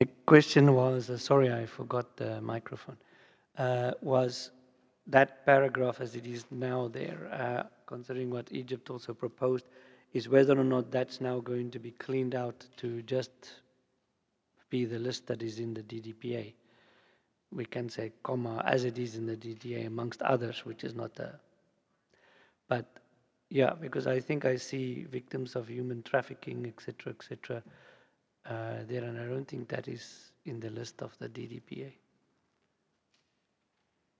The question was, sorry, I forgot the microphone, was that paragraph as it is now there, considering what Egypt also proposed, is whether or not that's now going to be cleaned out to just be the list that is in the DDPA. We can say, comma, as it is in the DDA, amongst others, which is not a. But yeah, because I think I see victims of human trafficking, etc., etc., there, and I don't think that is in the list of the DDPA.